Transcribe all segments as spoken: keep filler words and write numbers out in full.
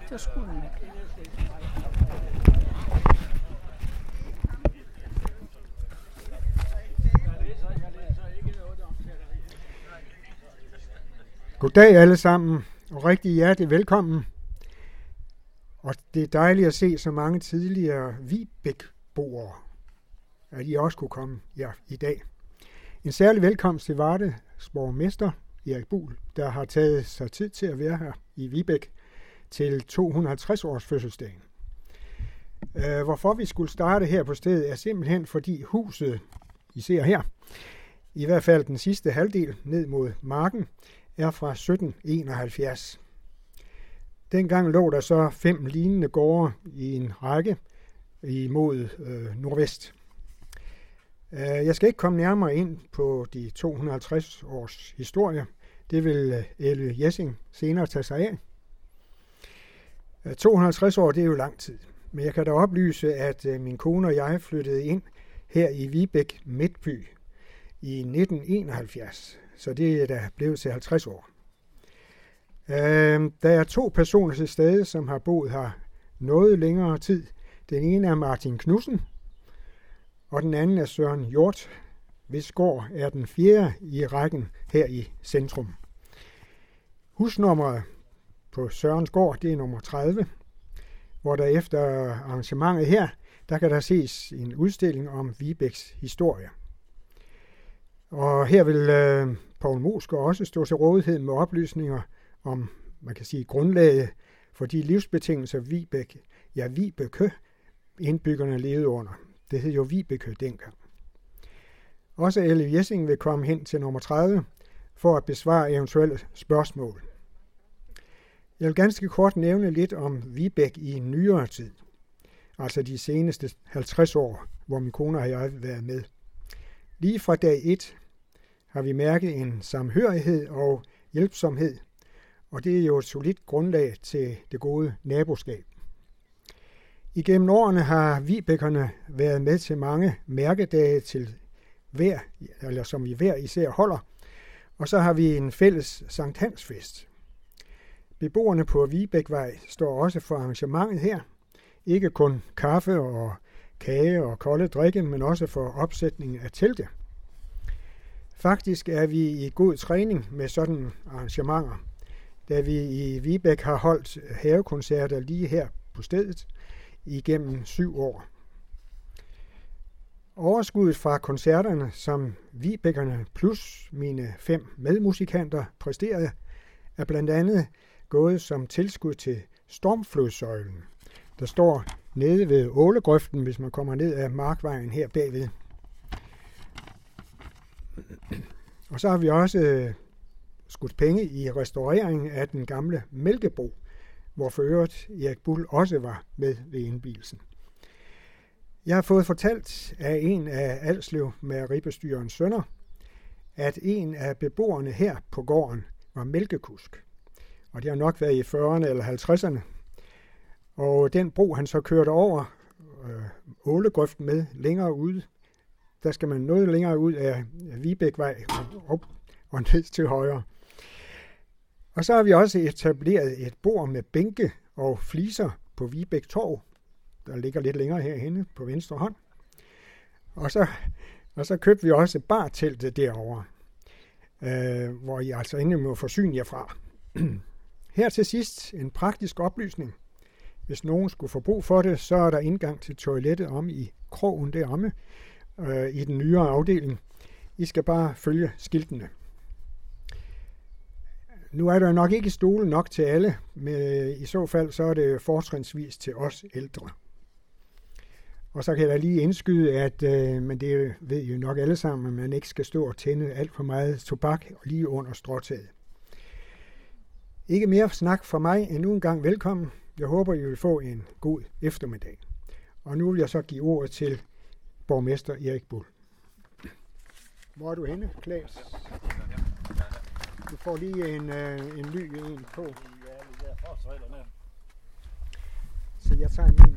der skulle den ikke. Goddag alle sammen, og rigtig hjertelig velkommen. Og det er dejligt at se så mange tidligere Vibæk-boere, at I også kunne komme ja, i dag. En særlig velkomst til Vardes borgmester Erik Buhl, der har taget sig tid til at være her i Vibæk til to hundrede og halvtreds års fødselsdagen. Uh, hvorfor vi skulle starte her på stedet er simpelthen fordi huset, I ser her, i hvert fald den sidste halvdel ned mod marken, er fra sytten enoghalvfjerds. Dengang lå der så fem lignende gårde i en række imod øh, nordvest. Uh, jeg skal ikke komme nærmere ind på de to hundrede og halvtreds års historie. Det vil uh, Elle Jessing senere tage sig af. Uh, to hundrede og halvtreds år, det er jo lang tid. Men jeg kan da oplyse, at uh, min kone og jeg flyttede ind her i Vibæk Midtby i nitten enoghalvfjerds. Så det er da blevet til halvtreds år. Uh, der er to personer til stede, som har boet her noget længere tid. Den ene er Martin Knudsen, og den anden er Søren Hjort, hvis gård er den fjerde i rækken her i centrum. Husnummeret på Sørens gård, det er nummer tredive, hvor der efter arrangementet her, der kan der ses en udstilling om Vibæks historie. Og her vil øh, Poul Mosker også stå til rådighed med oplysninger om, man kan sige, grundlaget for de livsbetingelser Vibæk, ja Vibeke, indbyggerne levede under. Det hed jo Vibeke dengang. Også Elle Jessing vil komme hen til nummer tredive for at besvare eventuelle spørgsmål. Jeg vil ganske kort nævne lidt om Vibæk i nyere tid, altså de seneste halvtreds år, hvor min kone og jeg har været med. Lige fra dag et har vi mærket en samhørighed og hjælpsomhed, og det er jo et solidt grundlag til det gode naboskab. Igennem årene har Vibækkerne været med til mange mærkedage til hver, eller som vi hver især holder, og så har vi en fælles Sankt Hans fest. Beboerne på Vibækvej står også for arrangementet her. Ikke kun kaffe og kage og kolde drikke, men også for opsætning af telte. Faktisk er vi i god træning med sådan arrangementer, da vi i Vibæk har holdt havekoncerter lige her på stedet igennem syv år. Overskuddet fra koncerterne, som Vibækkerne plus mine fem medmusikanter præsterede, er blandt andet gået som tilskud til Stormflodsøjlen, der står nede ved Ålegrøften, hvis man kommer ned ad Markvejen her bagved. Og så har vi også skudt penge i restaureringen af den gamle Mælkebro, hvor for øvrigt Erik Buhl også var med ved indvielsen. Jeg har fået fortalt af en af Alslev mejeribestyrerens sønner, at en af beboerne her på gården var mælkekusk. Og det har nok været i fyrrerne eller halvtredserne. Og den bro, han så kørte over øh, Ålegrøften med længere ude, der skal man noget længere ud af Vibækvej og op og ned til højre. Og så har vi også etableret et bord med bænke og fliser på Vibæk Torv, der ligger lidt længere herhenne på venstre hånd. Og så, og så købte vi også barteltet derovre, øh, hvor I altså endelig må forsyne jer fra. Her til sidst en praktisk oplysning. Hvis nogen skulle få brug for det, så er der indgang til toilettet om i krogen deromme øh, i den nyere afdeling. I skal bare følge skiltene. Nu er der nok ikke stole nok til alle, men i så fald så er det fortrinsvis til os ældre. Og så kan jeg da lige indskyde, at øh, men det ved jo nok alle sammen, at man ikke skal stå og tænde alt for meget tobak lige under stråtaget. Ikke mere snak fra mig, endnu en gang velkommen. Jeg håber, I vil få en god eftermiddag. Og nu vil jeg så give ordet til borgmester Erik Buhl. Hvor er du henne, Klaas? Du får lige en, øh, en ny en på. Så jeg tager min.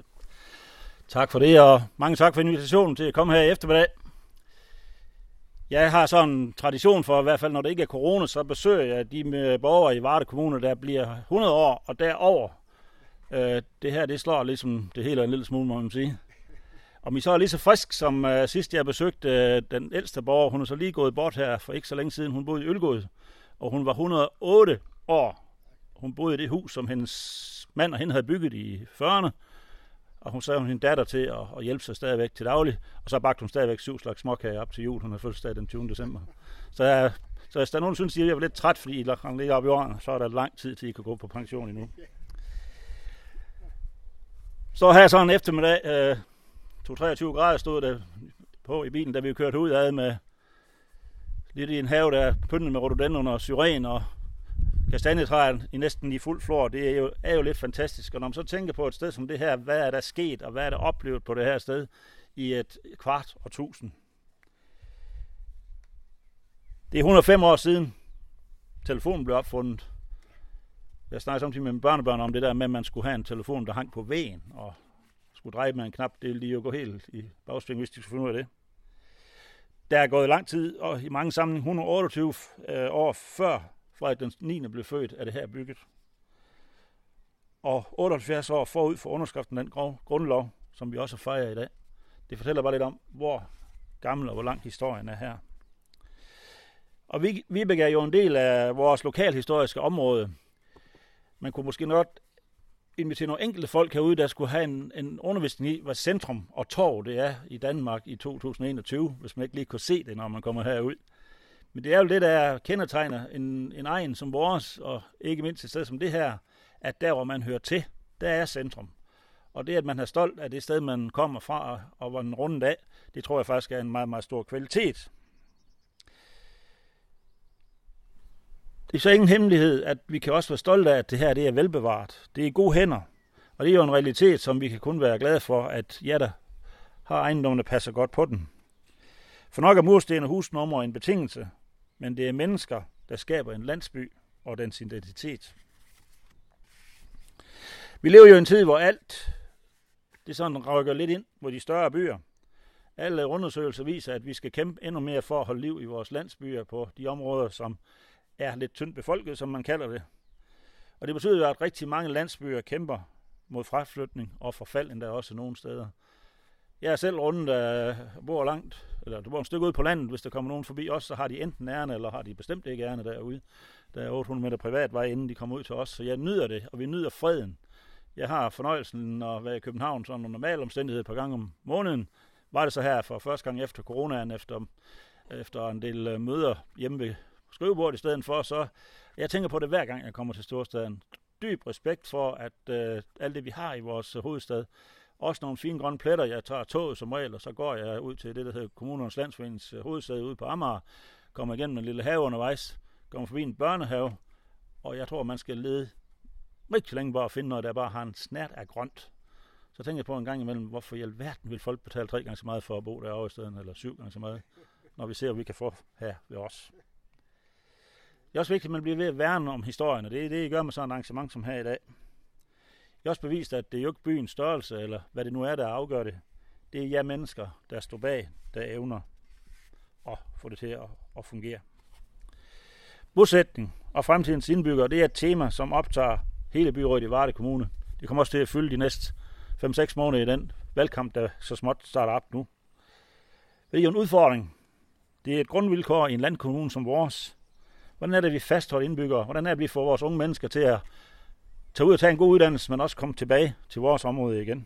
Tak for det, og mange tak for invitationen til at komme her i eftermiddag. Jeg har sådan en tradition for, i hvert fald når det ikke er corona, så besøger jeg de med borgere i Varde Kommune, der bliver hundrede år og derover. Øh, det her, det slår ligesom det hele en lille smule, må man sige. Om I så er lige så frisk som uh, sidst jeg besøgte uh, den ældste borger, hun er så lige gået bort her for ikke så længe siden. Hun boede i Ølgod, og hun var hundrede og otte år. Hun boede i det hus, som hendes mand og hende havde bygget i fyrrerne. Og hun sagde, hun hende datter til at, at hjælpe sig stadigvæk til daglig. Og så bagte hun stadigvæk syv slags småkager op til jul. Hun har fødselsdag den tyvende december. Så, uh, så hvis der er nogen, der synes, at jeg var lidt træt, fordi I ligger oppe i årene, så er der lang tid til, I kan gå på pension endnu. Så her sådan en eftermiddag... Uh, treogtyve grader stod der på i bilen, da vi kørte ud ad med lidt i en have, der er pyntet med rhododendron og syren og kastanjetræer i næsten i fuld flor. Det er jo, er jo lidt fantastisk. Og når man så tænker på et sted som det her, hvad er der sket, og hvad er der oplevet på det her sted i et kvart og tusind. Det er hundrede og fem år siden, telefonen blev opfundet. Jeg snakkede samtidig med mine børnebørn om det der med, at man skulle have en telefon, der hang på væggen, og skulle dreje med en knap, det ville de jo gå helt i bagsving, hvis de skulle finde ud af det. Der er gået lang tid, og i mange sammenhæng, et hundrede og otteogtyve øh, år før Frederik den niende blev født, er det her bygget. Og otteoghalvfjerds år forud for underskriften af den grundlov, som vi også fejrer i dag. Det fortæller bare lidt om, hvor gammel og hvor lang historien er her. Og vi, Vibæk er jo en del af vores lokalhistoriske område. Man kunne måske nok invitere nogle enkelte folk herude, der skulle have en, en undervisning i, hvad centrum og torv det er i Danmark i to tusind og enogtyve, hvis man ikke lige kunne se det, når man kommer herud. Men det er jo det, der kendetegner en, en egen som vores, og ikke mindst et sted som det her, at der, hvor man hører til, der er centrum. Og det, at man er stolt af det sted, man kommer fra, og hvor den rundet af, det tror jeg faktisk er en meget, meget stor kvalitet. Det er så ingen hemmelighed, at vi kan også være stolte af, at det her det er velbevaret. Det er i gode hænder, og det er jo en realitet, som vi kan kun være glade for, at jer, der har ejendommene, passer godt på den. For nok er mursten og husnummer en betingelse, men det er mennesker, der skaber en landsby og dens identitet. Vi lever jo i en tid, hvor alt det sådan rykker lidt ind mod de større byer. Alle undersøgelser viser, at vi skal kæmpe endnu mere for at holde liv i vores landsbyer på de områder, som er lidt tyndt befolket, som man kalder det. Og det betyder, at rigtig mange landsbyer kæmper mod fraflytning og forfald endda også nogle steder. Jeg er selv rundt og bor langt, eller du bor et stykke ude på landet, hvis der kommer nogen forbi os, så har de enten ærne, eller har de bestemt ikke ærne derude. Der er otte hundrede meter privatvej, inden de kommer ud til os, så jeg nyder det, og vi nyder freden. Jeg har fornøjelsen at være i København sådan en normal omstændighed et par gange om måneden. Var det så her for første gang efter coronaen, efter, efter en del møder hjemme ved skrivebordet i stedet for, så jeg tænker på det hver gang, jeg kommer til storstaden. Dyb respekt for, at øh, alt det, vi har i vores øh, hovedstad, også nogle fine grønne pletter. Jeg tager toget som regel, og så går jeg ud til det, der hedder Kommunernes Landsforenings øh, hovedsæde ude på Amager, kommer igennem en lille have undervejs, kommer forbi en børnehave, og jeg tror, man skal lede rigtig længe bare at finde noget, der bare har en snert af grønt. Så tænker jeg på en gang imellem, hvorfor i alverden vil folk betale tre gange så meget for at bo derovre i stedet, eller syv gange så meget, når vi ser, hvad vi kan få her ved os. Det er også vigtigt, at man bliver ved at værne om historien, og det er det, I gør med sådan et arrangement som her i dag. Jeg har også bevist, at det er jo ikke byens størrelse, eller hvad det nu er, der afgør det. Det er jer mennesker, der står bag, der evner at få det til at, at fungere. Bosætning og fremtidens indbyggere, det er et tema, som optager hele byrådet i Varde Kommune. Det kommer også til at fylde de næste fem seks måneder i den valgkamp, der så småt starter op nu. Det er jo en udfordring. Det er et grundvilkår i en landkommune som vores. Hvordan er det, vi fastholder indbyggere? Hvordan er det, vi får vores unge mennesker til at tage ud og tage en god uddannelse, men også komme tilbage til vores område igen?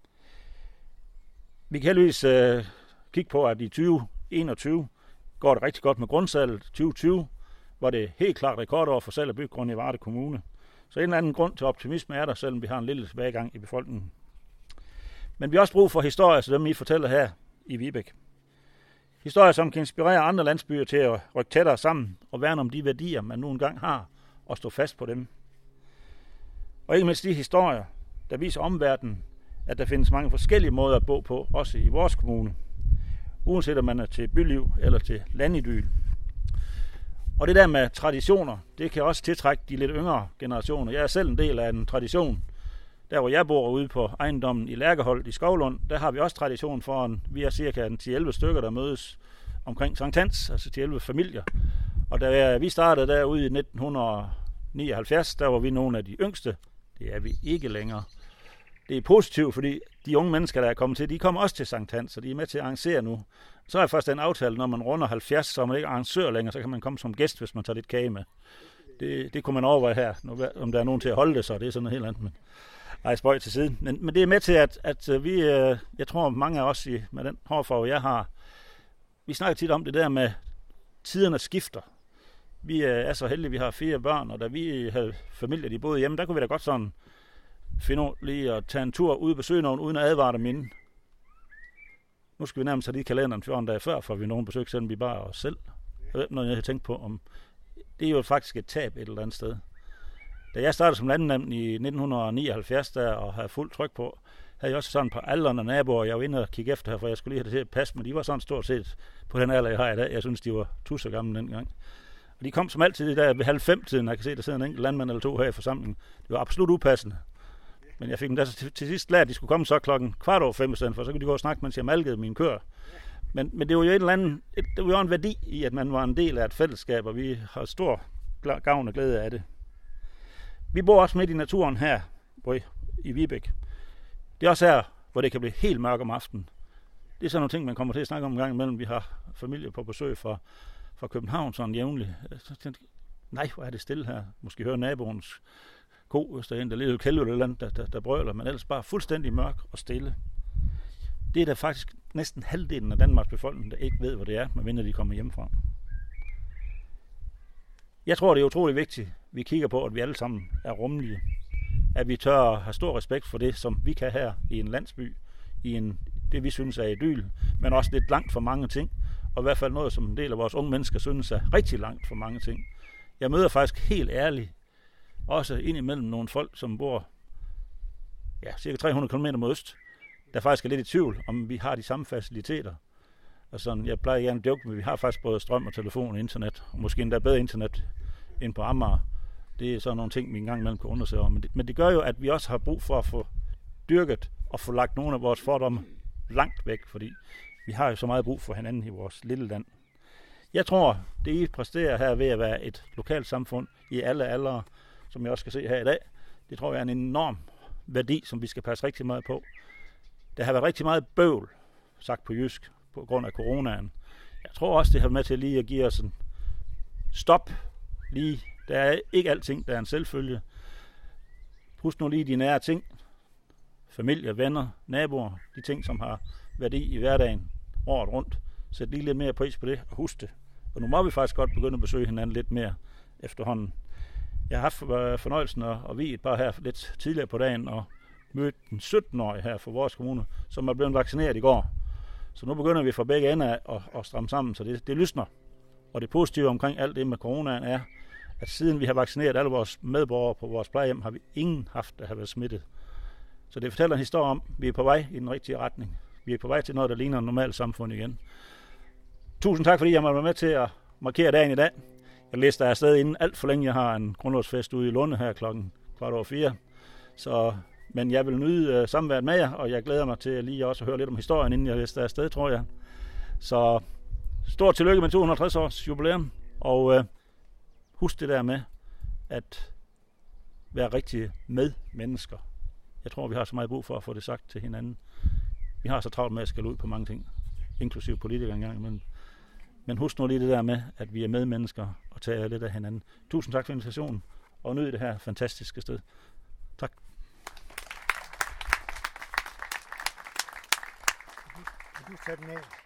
Vi kan heldigvis øh, kigge på, at i tyve enogtyve går det rigtig godt med grundsalget. tyve tyve var det helt klart rekordår for salg af byggrund i Varde Kommune. Så en eller anden grund til optimisme er der, selvom vi har en lille tilbagegang i befolkningen. Men vi har også brug for historier, så dem I fortæller her i Vibæk. Historier, som kan inspirere andre landsbyer til at rykke tættere sammen og værne om de værdier, man nu engang har, og stå fast på dem. Og ikke mindst de historier, der viser omverdenen, at der findes mange forskellige måder at bo på, også i vores kommune. Uanset om man er til byliv eller til landidyl. Og det der med traditioner, det kan også tiltrække de lidt yngre generationer. Jeg er selv en del af en tradition. Der hvor jeg bor ude på ejendommen i Lærkeholt i Skovlund, der har vi også tradition for, en, vi er cirka ti elleve stykker, der mødes omkring Sankt Hans, altså til elleve familier. Og da vi startede derude i nitten nioghalvfjerds, der var vi nogle af de yngste. Det er vi ikke længere. Det er positivt, fordi de unge mennesker, der er kommet til, de kommer også til Sankt Hans, så de er med til at arrangere nu. Så er først en aftale, når man runder halvfjerds, så er man ikke arrangør længere, så kan man komme som gæst, hvis man tager lidt kage med. Det, det kunne man overveje her, om der er nogen til at holde det, så det er sådan noget helt andet. Men, ej, spøj til siden. Men, men det er med til, at, at vi, jeg tror mange af os i, med den hårfarve, jeg har, vi snakker tit om det der med tiderne skifter. Vi er så heldige, vi har fire børn, og da vi havde familie, de boede hjemme, der kunne vi da godt sådan finde ud lige at tage en tur ud og besøge nogen, uden at advare dem inden. Nu skal vi nærmest have lige kalenderen fjorten dage før, for vi nogen besøg, selvom vi bare os selv. Jeg ved noget, jeg har tænkt på, om det er jo faktisk et tab et eller andet sted. Da jeg startede som landmand i nitten nioghalvfjerds der, og havde fuldt tryk på, havde jeg også sådan et par aldrende naboer, jeg var inde og kigge efter her, for jeg skulle lige have det til at passe, men de var sådan stort set på den alder, jeg har i dag. Jeg synes, de var tusser gamle dengang. Og de kom som altid der ved halv fem tiden, jeg kan se, der sidder en enkelt landmand eller to her i forsamlingen. Det var absolut upassende. Men jeg fik dem der til, til sidst lært, at de skulle komme så klokken kvart over fem, for så kunne de gå og snakke, mens jeg malkede mine køer. Men, men det var jo et eller andet, et, det var jo en værdi i, at man var en del af et fællesskab, og vi har stor gavn og glæde af det. Vi bor også midt i naturen her i Vibæk. Det er også her, hvor det kan blive helt mørkt om aftenen. Det er sådan nogle ting, man kommer til at snakke om en gang imellem. Vi har familie på besøg fra, fra København sådan jævnligt. Så tænkte jeg, nej, hvor er det stille her. Måske hører naboens ko, hvis der er en, der lille kælve eller andet, der, der, der brøler, men ellers bare fuldstændig mørk og stille. Det er der faktisk næsten halvdelen af Danmarks befolkning, der ikke ved, hvor det er, medmindre de kommer hjemmefra. Jeg tror, det er utrolig vigtigt, vi kigger på, at vi alle sammen er rummelige. At vi tør at have stor respekt for det, som vi kan her i en landsby, i en, det vi synes er idyl, men også lidt langt for mange ting, og i hvert fald noget, som en del af vores unge mennesker synes er rigtig langt for mange ting. Jeg møder faktisk helt ærligt også indimellem nogle folk, som bor ja, cirka tre hundrede kilometer mod øst, der faktisk er lidt i tvivl, om vi har de samme faciliteter. Og sådan, jeg plejer gerne at joke, men vi har faktisk både strøm og telefon og internet, og måske endda bedre internet end på Amager. Det er sådan nogle ting, vi engang imellem kan undersøge om. Men det, men det gør jo, at vi også har brug for at få dyrket og få lagt nogle af vores fordomme langt væk, fordi vi har jo så meget brug for hinanden i vores lille land. Jeg tror, det I præsterer her ved at være et lokalt samfund i alle aldre, som jeg også skal se her i dag, det tror jeg er en enorm værdi, som vi skal passe rigtig meget på. Der har været rigtig meget bøvl, sagt på jysk, på grund af coronaen. Jeg tror også, det har været med til lige at give os en stop. Lige. Der er ikke alting, der er en selvfølge. Husk nu lige de nære ting. Familie, venner, naboer, de ting, som har værdi i hverdagen, året rundt. Sæt lige lidt mere pris på det, og husk det. Og nu må vi faktisk godt begynde at besøge hinanden lidt mere efterhånden. Jeg har haft fornøjelsen at vie et par her lidt tidligere på dagen, og mødte en sytten-årig her fra vores kommune, som er blevet vaccineret i går. Så nu begynder vi fra begge ender at, at stramme sammen, så det, det lysner. Og det positive omkring alt det med coronaen er, at siden vi har vaccineret alle vores medborgere på vores plejehjem, har vi ingen haft, der har været smittet. Så det fortæller en historie om, at vi er på vej i den rigtige retning. Vi er på vej til noget, der ligner et normalt samfund igen. Tusind tak, fordi jeg måtte være med til at markere dagen i dag. Jeg læste afsted inden alt for længe. Jeg har en grundlovsfest ude i Lunde her klokken kvart over fire. Så, men jeg vil nyde uh, samværet med jer, og jeg glæder mig til lige også at høre lidt om historien, inden jeg læste afsted, tror jeg. Så stort tillykke med to hundrede og halvtreds års jubilæum, og uh, husk det der med at være rigtige medmennesker. Jeg tror, vi har så meget brug for at få det sagt til hinanden. Vi har så travlt med at skælde ud på mange ting, inklusive politikere engang imellem. Men husk nu lige det der med, at vi er medmennesker og tager lidt af hinanden. Tusind tak for invitationen, og nyd det her fantastiske sted. Tak. Du tager den af.